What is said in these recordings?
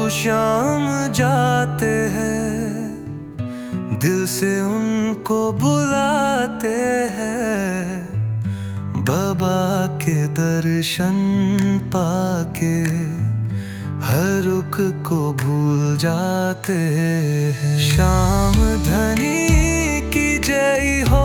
शाम जाते हैं, दिल से उनको बुलाते हैं। बाबा के दर्शन पाके हर रुख को भूल जाते हैं। शाम धनी की जय हो,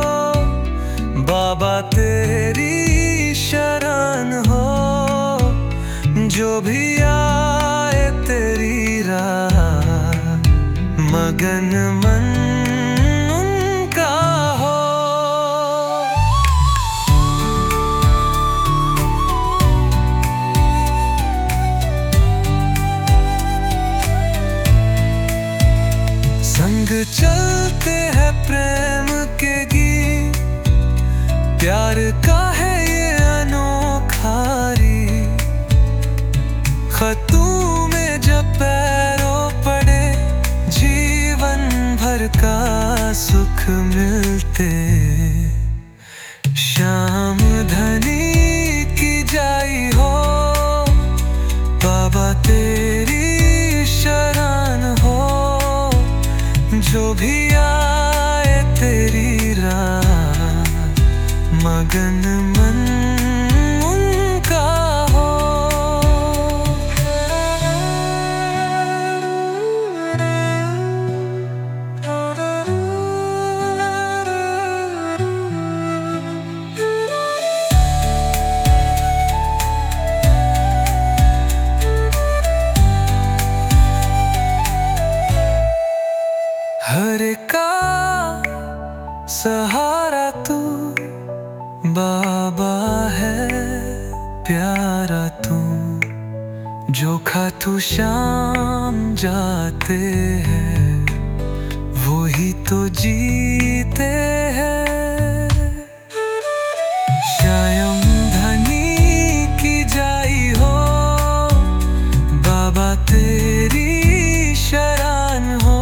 बाबा तेरी शरण हो। जो भी आए तेरी राह, मगन मन उनका हो। संग चलते हैं प्रेम के गीत, प्यार का है ये अनोखा रीत। खतों में जब पैरों पड़े, जीवन भर का सुख मिलते। शाम धनी की जाई हो, बाबा तेरी शरण हो। जो भी आए तेरी राह, मगन मन उनका हो। हर एक का सहारा तू, बाबा है प्यारा तू। जो खातू शाम जाते हैं, वो ही तो जीते हैं। शायम धनी की जाई हो, बाबा तेरी शरण हो।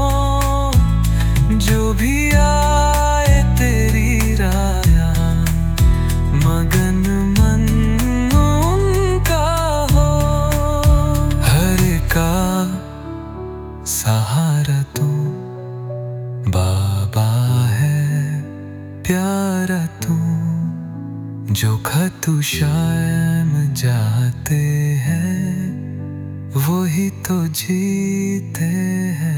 जो भी आए तेरी राह, मगन मन उनका हो। हर का सहारा तू, बाबा है प्यारा तू। जो खातू शाम जाते हैं, वो ही तो जीते हैं।